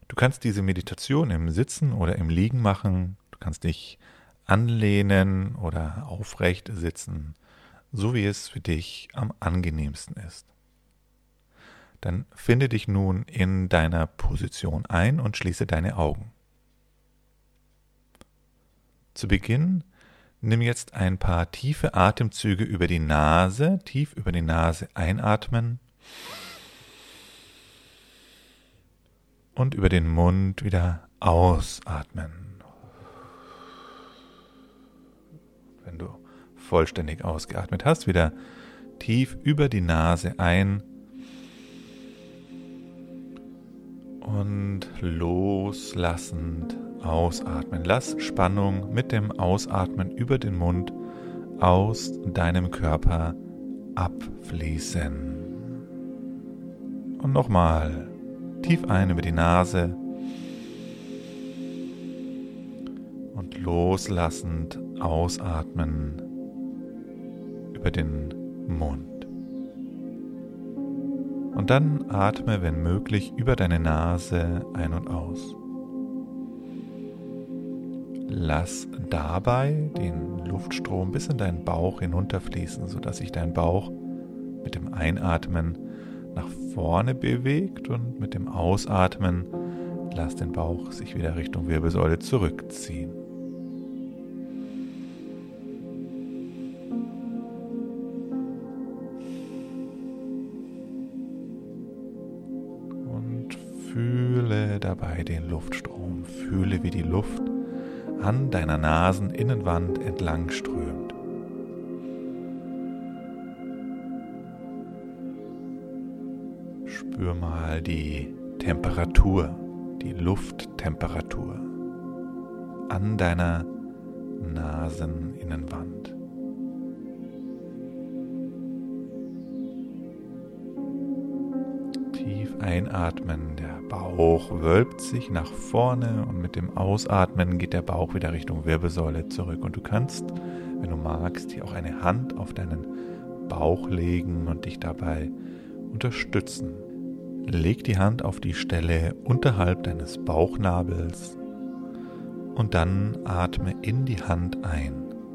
Du kannst diese Meditation im Sitzen oder im Liegen machen. Du kannst dich anlehnen oder aufrecht sitzen, so wie es für dich am angenehmsten ist. Dann finde dich nun in deiner Position ein und schließe deine Augen. Zu Beginn nimm jetzt ein paar tiefe Atemzüge über die Nase, tief über die Nase einatmen und über den Mund wieder ausatmen. Wenn du vollständig ausgeatmet hast, wieder tief über die Nase ein und loslassend ausatmen. Lass Spannung mit dem Ausatmen über den Mund aus deinem Körper abfließen. Und nochmal tief ein über die Nase und loslassend ausatmen über den Mund. Und dann atme, wenn möglich, über deine Nase ein und aus. Lass dabei den Luftstrom bis in deinen Bauch hinunterfließen, sodass sich dein Bauch mit dem Einatmen nach vorne bewegt und mit dem Ausatmen lass den Bauch sich wieder Richtung Wirbelsäule zurückziehen. Fühle dabei den Luftstrom, fühle, wie die Luft an deiner Naseninnenwand entlang strömt. Spür mal die Temperatur, die Lufttemperatur an deiner Naseninnenwand. Tief einatmen, der Bauch wölbt sich nach vorne und mit dem Ausatmen geht der Bauch wieder Richtung Wirbelsäule zurück. Und du kannst, wenn du magst, hier auch eine Hand auf deinen Bauch legen und dich dabei unterstützen. Leg die Hand auf die Stelle unterhalb deines Bauchnabels und dann atme in die Hand ein.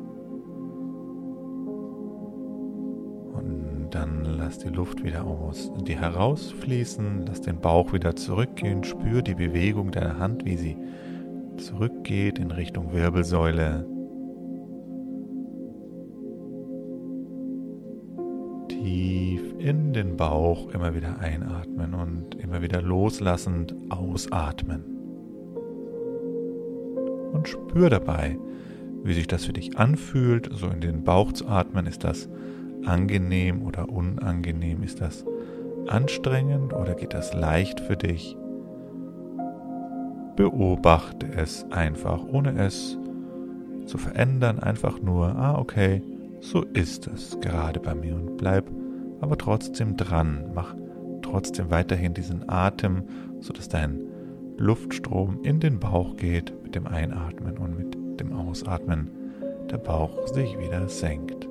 Dann lass die Luft wieder aus dir herausfließen, lass den Bauch wieder zurückgehen, spür die Bewegung deiner Hand, wie sie zurückgeht in Richtung Wirbelsäule. Tief in den Bauch immer wieder einatmen und immer wieder loslassend ausatmen. Und spür dabei, wie sich das für dich anfühlt, so in den Bauch zu atmen. Ist das angenehm oder unangenehm? Ist das anstrengend oder geht das leicht für dich? Beobachte es einfach, ohne es zu verändern. Einfach nur, okay, so ist es gerade bei mir und bleib aber trotzdem dran. Mach trotzdem weiterhin diesen Atem, sodass dein Luftstrom in den Bauch geht mit dem Einatmen und mit dem Ausatmen der Bauch sich wieder senkt.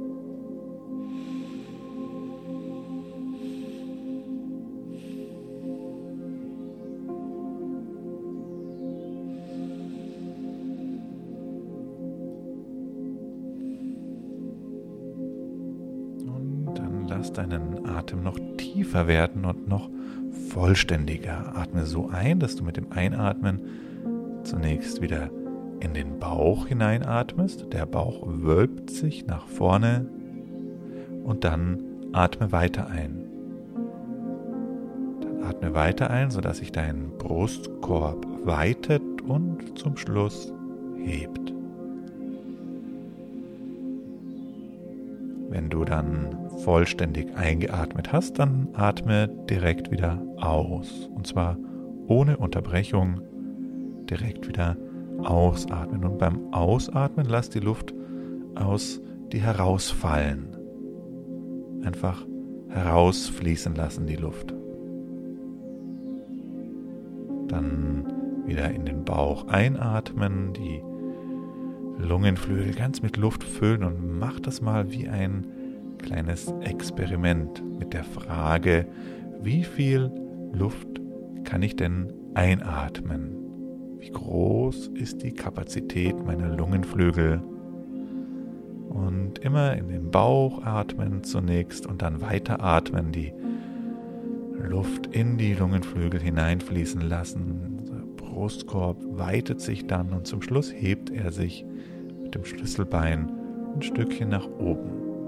Lass deinen Atem noch tiefer werden und noch vollständiger. Atme so ein, dass du mit dem Einatmen zunächst wieder in den Bauch hineinatmest. Der Bauch wölbt sich nach vorne und dann atme weiter ein. Dann atme weiter ein, sodass sich dein Brustkorb weitet und zum Schluss hebt. Wenn du dann vollständig eingeatmet hast, dann atme direkt wieder aus. Und zwar ohne Unterbrechung direkt wieder ausatmen. Und beim Ausatmen lass die Luft aus dir herausfallen. Einfach herausfließen lassen die Luft. Dann wieder in den Bauch einatmen, die Lungenflügel ganz mit Luft füllen und mach das mal wie ein kleines Experiment mit der Frage, wie viel Luft kann ich denn Einatmen. Wie groß ist die Kapazität meiner Lungenflügel? Und immer in den Bauch atmen zunächst und dann weiter atmen, die Luft in die Lungenflügel hineinfließen lassen. Der Brustkorb weitet sich dann und zum Schluss hebt er sich mit dem Schlüsselbein ein Stückchen nach oben.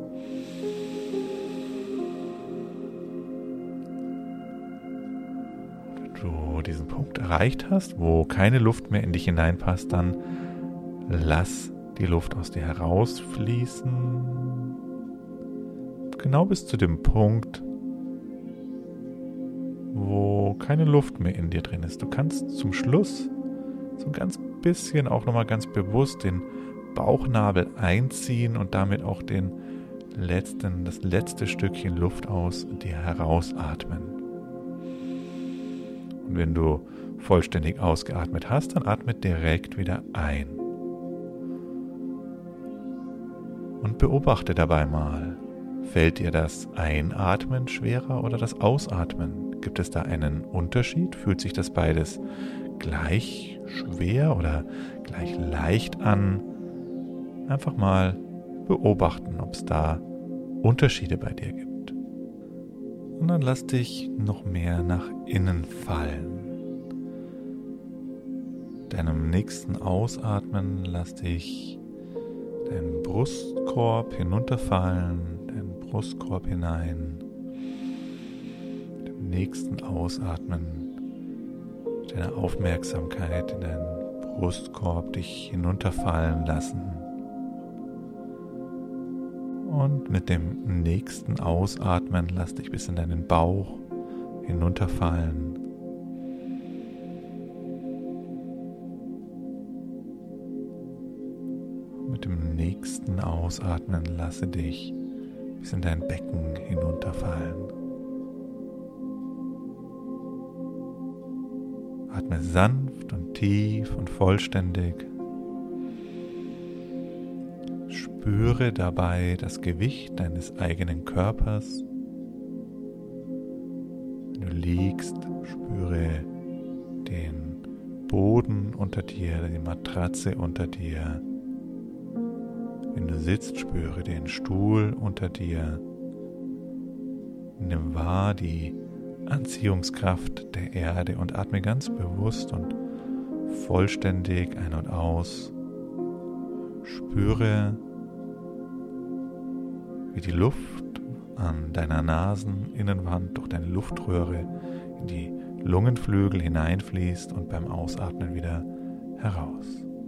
Wenn du diesen Punkt erreicht hast, wo keine Luft mehr in dich hineinpasst, dann lass die Luft aus dir herausfließen. Genau bis zu dem Punkt, wo keine Luft mehr in dir drin ist. Du kannst zum Schluss so ein ganz bisschen auch nochmal ganz bewusst den Bauchnabel einziehen und damit auch das letzte Stückchen Luft aus dir herausatmen. Und wenn du vollständig ausgeatmet hast, dann atme direkt wieder ein. Und beobachte dabei mal, fällt dir das Einatmen schwerer oder das Ausatmen? Gibt es da einen Unterschied? Fühlt sich das beides gleich schwer oder gleich leicht an? Einfach mal beobachten, ob es da Unterschiede bei dir gibt. Und dann lass dich noch mehr nach innen fallen. Deinem nächsten Ausatmen lass dich deinen Brustkorb hinunterfallen, deinen Brustkorb hinein. Mit dem nächsten Ausatmen deine Aufmerksamkeit in deinen Brustkorb dich hinunterfallen lassen. Und mit dem nächsten Ausatmen lass dich bis in deinen Bauch hinunterfallen. Mit dem nächsten Ausatmen lasse dich bis in dein Becken hinunterfallen. Atme sanft und tief und vollständig. Spüre dabei das Gewicht deines eigenen Körpers. Wenn du liegst, spüre den Boden unter dir, die Matratze unter dir. Wenn du sitzt, spüre den Stuhl unter dir. Nimm wahr die Anziehungskraft der Erde und atme ganz bewusst und vollständig ein und aus. Spüre, wie die Luft an deiner Naseninnenwand durch deine Luftröhre in die Lungenflügel hineinfließt und beim Ausatmen wieder heraus.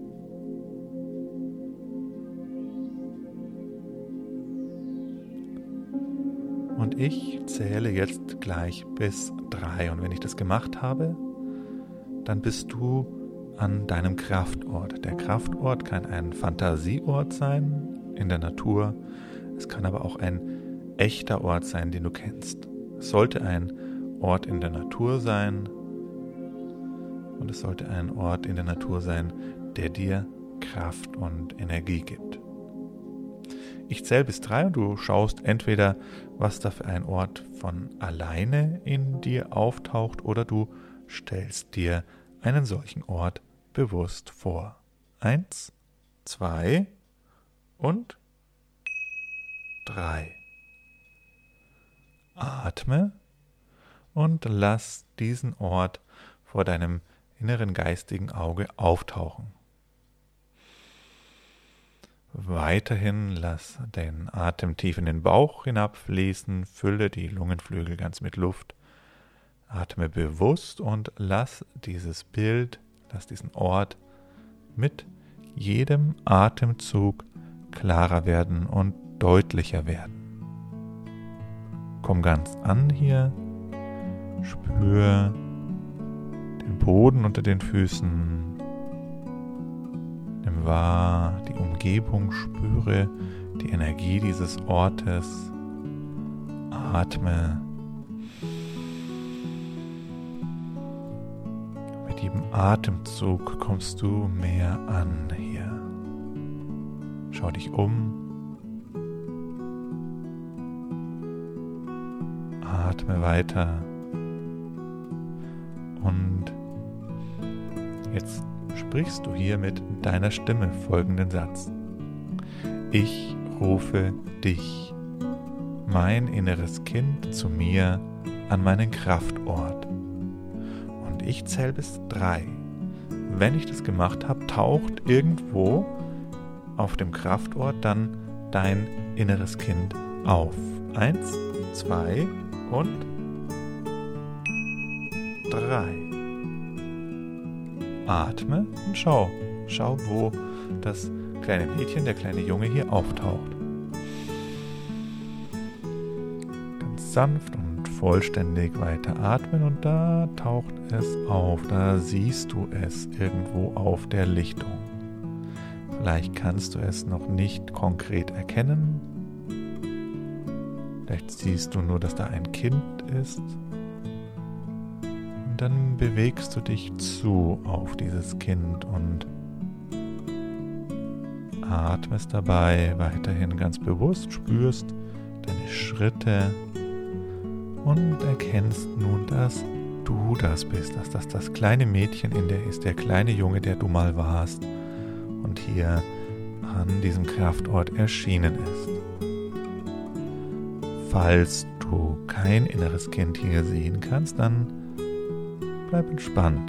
Und ich zähle jetzt gleich bis 3. Und wenn ich das gemacht habe, dann bist du an deinem Kraftort. Der Kraftort kann ein Fantasieort sein in der Natur. Es kann aber auch ein echter Ort sein, den du kennst. Es sollte ein Ort in der Natur sein. Und es sollte ein Ort in der Natur sein, der dir Kraft und Energie gibt. Ich zähle bis 3 und du schaust entweder, was da für ein Ort von alleine in dir auftaucht, oder du stellst dir einen solchen Ort bewusst vor. 1, 2 und 3. Atme und lass diesen Ort vor deinem inneren geistigen Auge auftauchen. Weiterhin lass den Atem tief in den Bauch hinabfließen, fülle die Lungenflügel ganz mit Luft. Atme bewusst und lass dieses Bild, lass diesen Ort mit jedem Atemzug klarer werden und deutlicher werden. Komm ganz an hier, spür den Boden unter den Füßen, nimm wahr die Umgebung, spüre die Energie dieses Ortes, atme. Mit jedem Atemzug kommst du mehr an hier. Schau dich um. Atme weiter und Jetzt sprichst du hier mit deiner Stimme folgenden Satz. Ich rufe dich, mein inneres Kind, zu mir an meinen Kraftort. Und ich zähle bis 3. Wenn ich das gemacht habe, taucht irgendwo auf dem Kraftort dann dein inneres Kind auf. 1, 2 und 3. Atme und schau, wo das kleine Mädchen, der kleine Junge hier auftaucht. Ganz sanft und vollständig weiter atmen und da taucht es auf, da siehst du es irgendwo auf der Lichtung. Vielleicht kannst du es noch nicht konkret erkennen, vielleicht siehst du nur, dass da ein Kind ist. Und dann bewegst du dich zu auf dieses Kind und atmest dabei weiterhin ganz bewusst, spürst deine Schritte und erkennst nun, dass du das bist, dass das das kleine Mädchen in dir ist, der kleine Junge, der du mal warst und hier an diesem Kraftort erschienen ist. Falls du kein inneres Kind hier sehen kannst, dann bleib entspannt.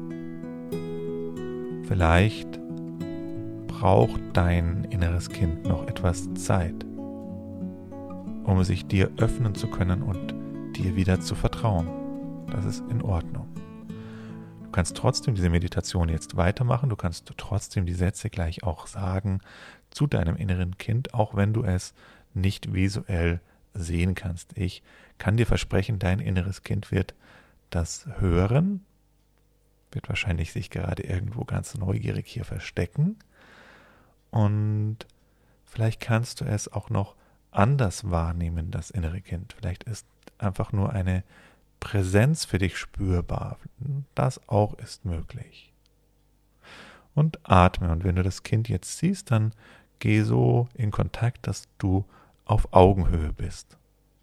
Vielleicht braucht dein inneres Kind noch etwas Zeit, um sich dir öffnen zu können und dir wieder zu vertrauen. Das ist in Ordnung. Du kannst trotzdem diese Meditation jetzt weitermachen, du kannst trotzdem die Sätze gleich auch sagen zu deinem inneren Kind, auch wenn du es nicht visuell sehen kannst. Ich kann dir versprechen, dein inneres Kind wird das hören, wird wahrscheinlich sich gerade irgendwo ganz neugierig hier verstecken und vielleicht kannst du es auch noch anders wahrnehmen, das innere Kind. Vielleicht ist einfach nur eine Präsenz für dich spürbar. Das auch ist möglich. Und atme. Und wenn du das Kind jetzt siehst, dann geh so in Kontakt, dass du auf Augenhöhe bist.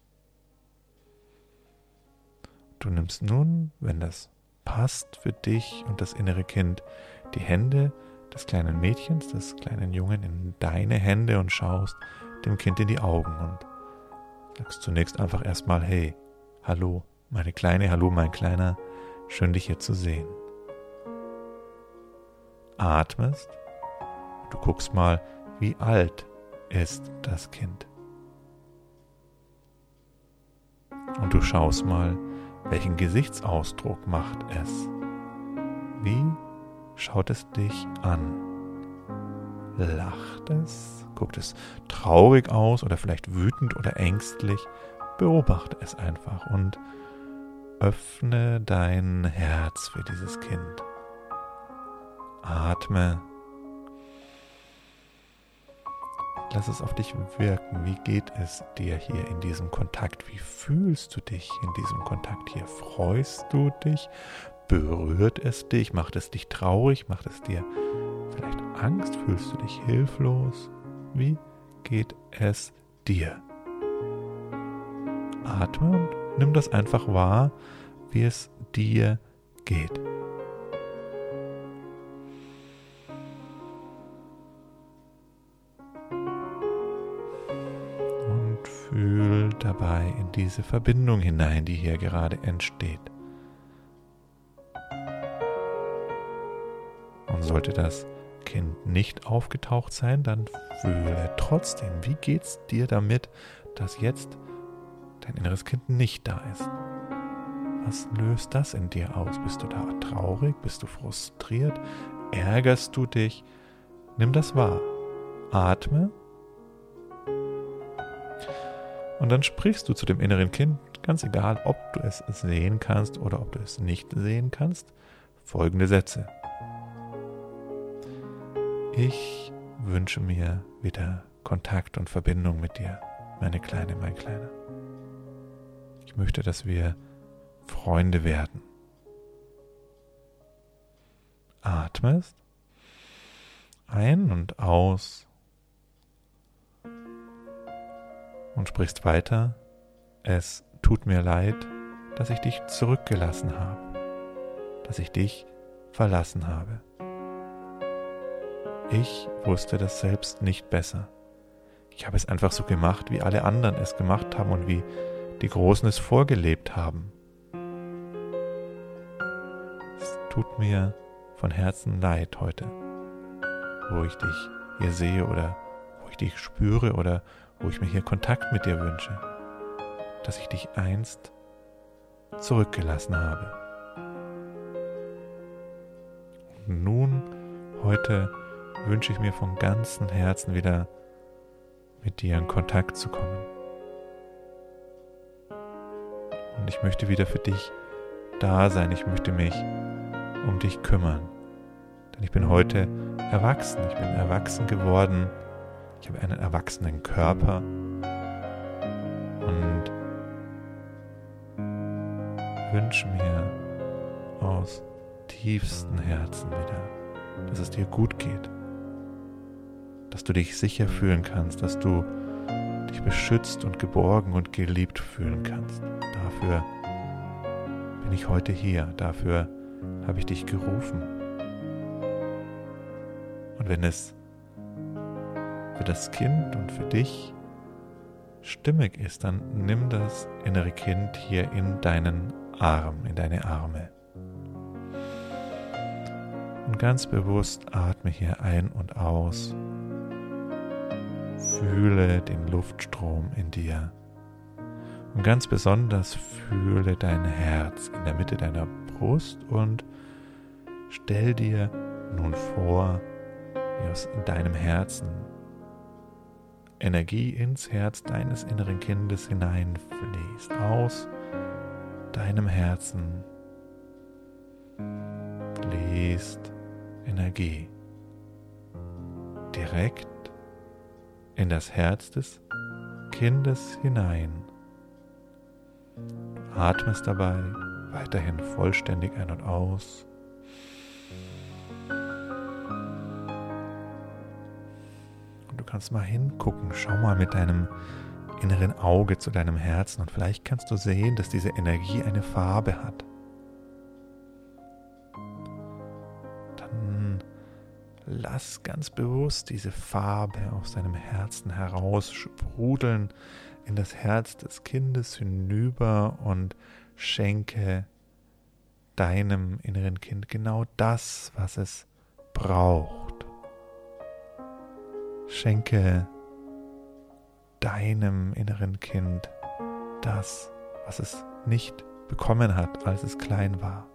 Du nimmst nun, wenn das passt für dich und das innere Kind, die Hände des kleinen Mädchens, des kleinen Jungen in deine Hände und schaust dem Kind in die Augen und sagst zunächst einfach erstmal, hey, hallo, meine Kleine, hallo, mein Kleiner, schön dich hier zu sehen. Atmest, du guckst mal, wie alt ist das Kind. Und du schaust mal, welchen Gesichtsausdruck macht es? Wie schaut es dich an? Lacht es? Guckt es traurig aus oder vielleicht wütend oder ängstlich? Beobachte es einfach und öffne dein Herz für dieses Kind. Atme. Lass es auf dich wirken. Wie geht es dir hier in diesem Kontakt? Wie fühlst du dich in diesem Kontakt hier? Freust du dich? Berührt es dich? Macht es dich traurig? Macht es dir vielleicht Angst? Fühlst du dich hilflos? Wie geht es dir? Atme und nimm das einfach wahr, wie es dir geht. Und fühl dabei in diese Verbindung hinein, die hier gerade entsteht. Und sollte das Kind nicht aufgetaucht sein, dann fühle trotzdem, wie geht's dir damit, dass jetzt dein inneres Kind nicht da ist? Was löst das in dir aus? Bist du da traurig? Bist du frustriert? Ärgerst du dich? Nimm das wahr. Atme. Und dann sprichst du zu dem inneren Kind, ganz egal, ob du es sehen kannst oder ob du es nicht sehen kannst, folgende Sätze. Ich wünsche mir wieder Kontakt und Verbindung mit dir, meine Kleine, mein Kleiner. Ich möchte, dass wir Freunde werden. Atmest ein und aus und sprichst weiter. Es tut mir leid, dass ich dich zurückgelassen habe, dass ich dich verlassen habe. Ich wusste das selbst nicht besser. Ich habe es einfach so gemacht, wie alle anderen es gemacht haben und wie die Großen es vorgelebt haben. Es tut mir von Herzen leid heute, wo ich dich hier sehe oder wo ich dich spüre oder wo ich mir hier Kontakt mit dir wünsche, dass ich dich einst zurückgelassen habe. Und nun, heute, wünsche ich mir von ganzem Herzen wieder mit dir in Kontakt zu kommen. Und ich möchte wieder für dich da sein. Ich möchte mich um dich kümmern. Denn ich bin heute erwachsen. Ich bin erwachsen geworden. Ich habe einen erwachsenen Körper. Und wünsche mir aus tiefstem Herzen wieder, dass es dir gut geht. Dass du dich sicher fühlen kannst, dass du dich beschützt und geborgen und geliebt fühlen kannst. Dafür bin ich heute hier, dafür habe ich dich gerufen. Und wenn es für das Kind und für dich stimmig ist, dann nimm das innere Kind hier in deinen Arm, in deine Arme. Und ganz bewusst atme hier ein und aus. Fühle den Luftstrom in dir. Und ganz besonders fühle dein Herz in der Mitte deiner Brust und stell dir nun vor, wie aus deinem Herzen Energie ins Herz deines inneren Kindes hineinfließt. Aus deinem Herzen fließt Energie direkt in das Herz des Kindes hinein. Du atmest dabei weiterhin vollständig ein und aus. Und du kannst mal hingucken, schau mal mit deinem inneren Auge zu deinem Herzen und vielleicht kannst du sehen, dass diese Energie eine Farbe hat. Dann lass ganz bewusst diese Farbe aus deinem Herzen heraus sprudeln in das Herz des Kindes hinüber und schenke deinem inneren Kind genau das, was es braucht. Schenke deinem inneren Kind das, was es nicht bekommen hat, als es klein war.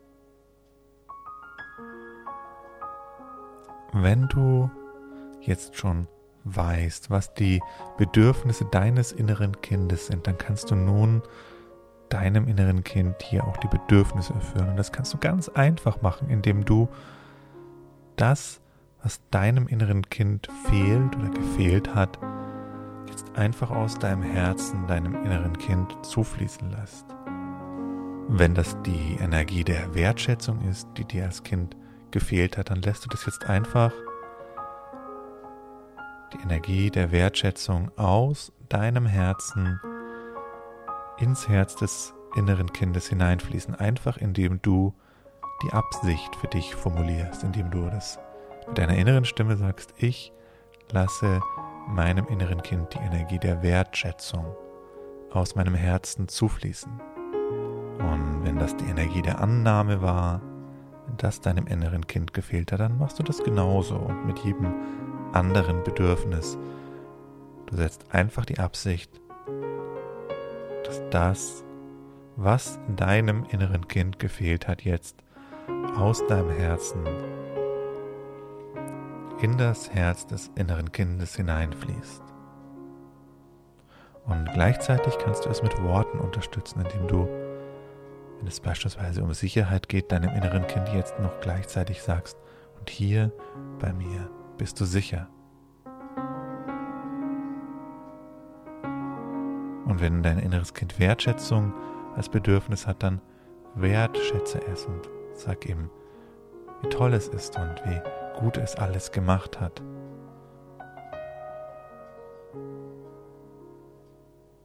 Wenn du jetzt schon weißt, was die Bedürfnisse deines inneren Kindes sind, dann kannst du nun deinem inneren Kind hier auch die Bedürfnisse erfüllen. Und das kannst du ganz einfach machen, indem du das, was deinem inneren Kind fehlt oder gefehlt hat, jetzt einfach aus deinem Herzen, deinem inneren Kind zufließen lässt. Wenn das die Energie der Wertschätzung ist, die dir als Kind gefehlt hat, dann lässt du das jetzt einfach die Energie der Wertschätzung aus deinem Herzen ins Herz des inneren Kindes hineinfließen, einfach indem du die Absicht für dich formulierst, indem du das mit deiner inneren Stimme sagst, ich lasse meinem inneren Kind die Energie der Wertschätzung aus meinem Herzen zufließen. Und wenn das die Energie der Annahme war, wenn das deinem inneren Kind gefehlt hat, dann machst du das genauso und mit jedem anderen Bedürfnis. Du setzt einfach die Absicht, dass das, was deinem inneren Kind gefehlt hat, jetzt aus deinem Herzen in das Herz des inneren Kindes hineinfließt. Und gleichzeitig kannst du es mit Worten unterstützen, indem du, wenn es beispielsweise um Sicherheit geht, deinem inneren Kind jetzt noch gleichzeitig sagst, und hier bei mir bist du sicher. Und wenn dein inneres Kind Wertschätzung als Bedürfnis hat, dann wertschätze es und sag ihm, wie toll es ist und wie gut es alles gemacht hat.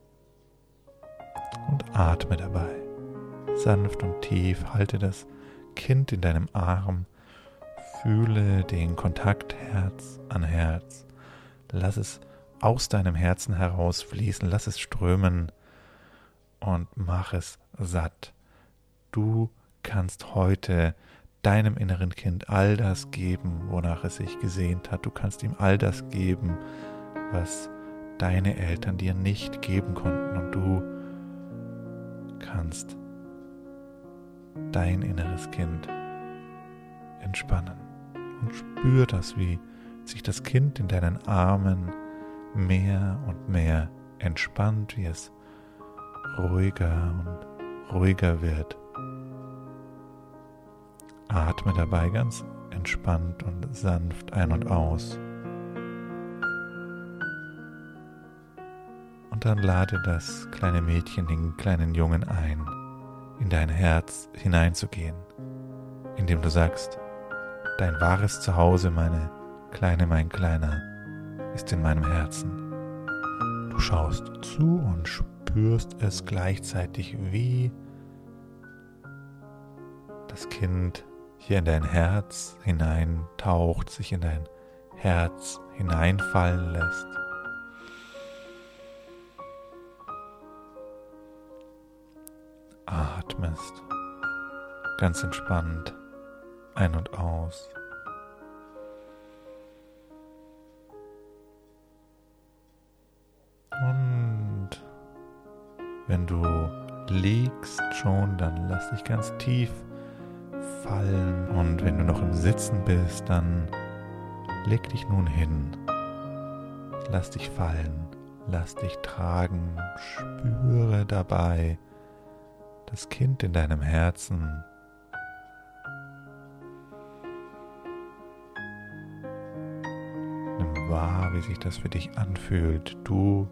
Und atme dabei. Sanft und tief, halte das Kind in deinem Arm. Fühle den Kontakt Herz an Herz. Lass es aus deinem Herzen herausfließen, lass es strömen und mach es satt. Du kannst heute deinem inneren Kind all das geben, wonach es sich gesehnt hat. Du kannst ihm all das geben, was deine Eltern dir nicht geben konnten, und du kannst dein inneres Kind entspannen. Und spür das, wie sich das Kind in deinen Armen mehr und mehr entspannt, wie es ruhiger und ruhiger wird. Atme dabei ganz entspannt und sanft ein und aus. Und dann lade das kleine Mädchen, den kleinen Jungen ein, in dein Herz hineinzugehen, indem du sagst: Dein wahres Zuhause, meine Kleine, mein Kleiner, ist in meinem Herzen. Du schaust zu und spürst es gleichzeitig, wie das Kind hier in dein Herz hineintaucht, sich in dein Herz hineinfallen lässt. Atmest ganz entspannt ein und aus. Und wenn du liegst schon, dann lass dich ganz tief fallen. Und wenn du noch im Sitzen bist, dann leg dich nun hin. Lass dich fallen, lass dich tragen, spüre dabei das Kind in deinem Herzen. Nimm wahr, wie sich das für dich anfühlt. Du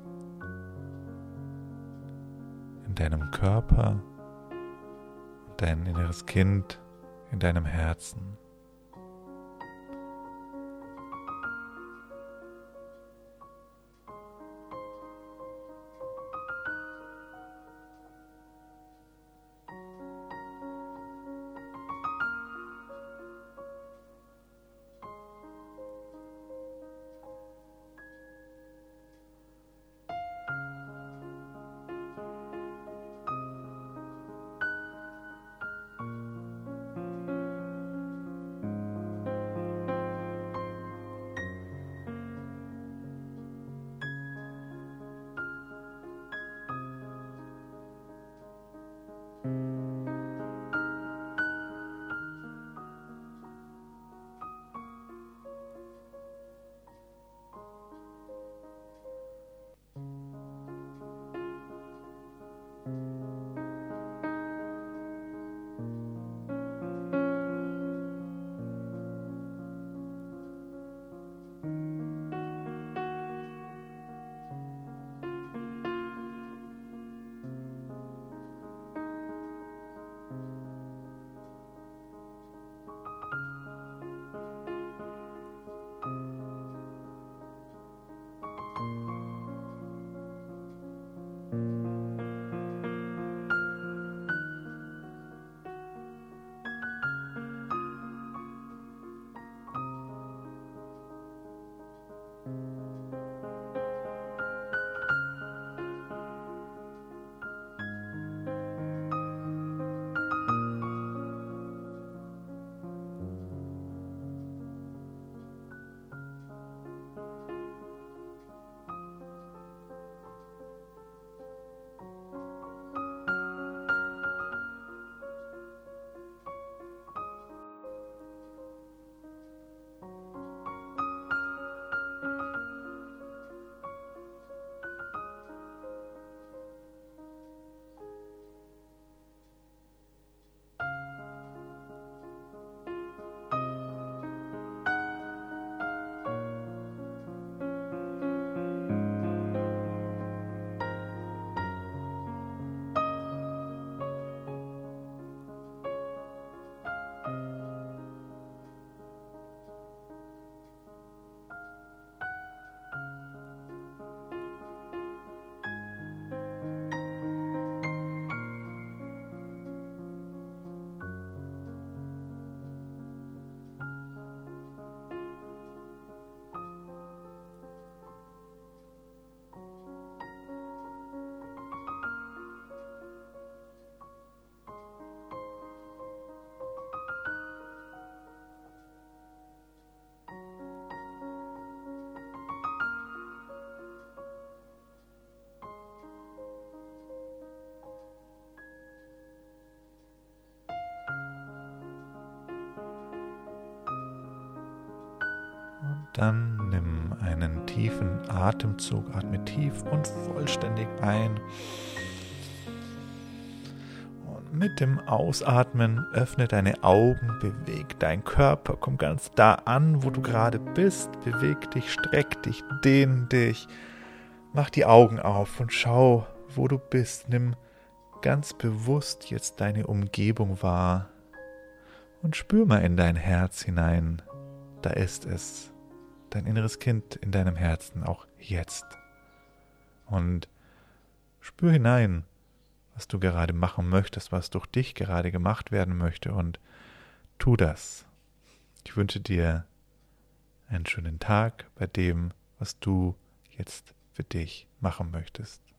in deinem Körper und dein inneres Kind in deinem Herzen. Dann nimm einen tiefen Atemzug, atme tief und vollständig ein. Und mit dem Ausatmen öffne deine Augen, beweg deinen Körper, komm ganz da an, wo du gerade bist, beweg dich, streck dich, dehn dich, mach die Augen auf und schau, wo du bist. Nimm ganz bewusst jetzt deine Umgebung wahr und spür mal in dein Herz hinein. Da ist es, dein inneres Kind in deinem Herzen, auch jetzt. Und spür hinein, was du gerade machen möchtest, was durch dich gerade gemacht werden möchte, und tu das. Ich wünsche dir einen schönen Tag bei dem, was du jetzt für dich machen möchtest.